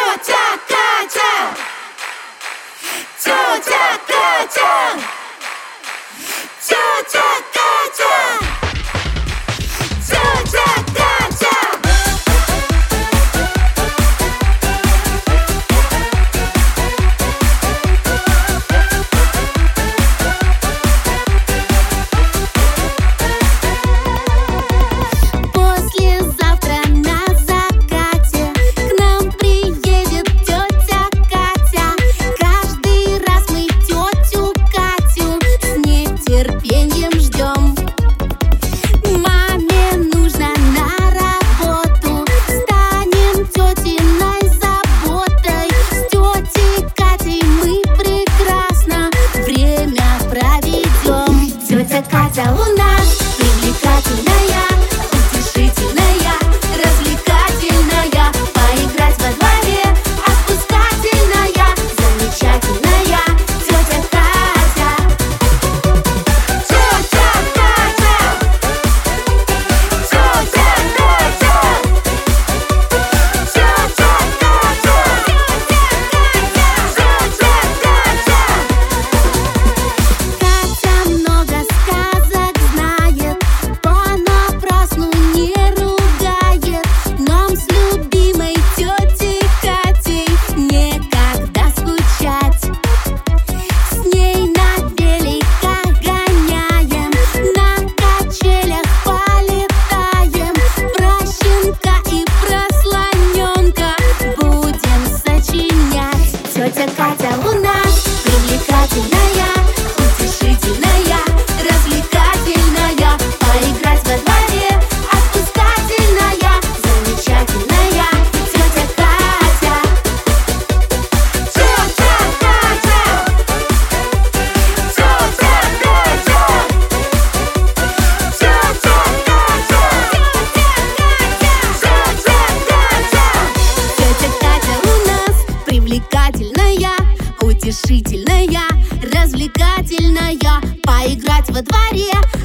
Тетя Катя! Тетя Катя! Тетя Катя! Тетя Катя! Послезавтра на закате к нам приедет тетя Катя. Каждый раз мы тетю Катю с нетерпением ждем. Маме нужно на работу, станем тетиной заботой. С тетей Катей мы прекрасно время проведем. Тетя Катя у нас привлекательная, утешительная, развлекательная, поиграть во дворе отпускательная, замечательная тетя Катя. Тетя Катя! Тетя Катя! Тетя Катя! Катя много сказок знает, понапрасну не ругает. Нам с любимой тетей Катей некогда скучать. С ней на великах гоняем, на качелях полетаем. Про щенка и про слоненка будем сочинять. Тетя Катя у нас привлекательная, утешительная, развлекательная, поиграть во дворе отпускательная, замечательная тетя Катя. Тетя Катя! Тетя Катя! Тетя Катя! Тетя Катя у нас привлекательная, утешительная, развлекательная, поиграть во дворе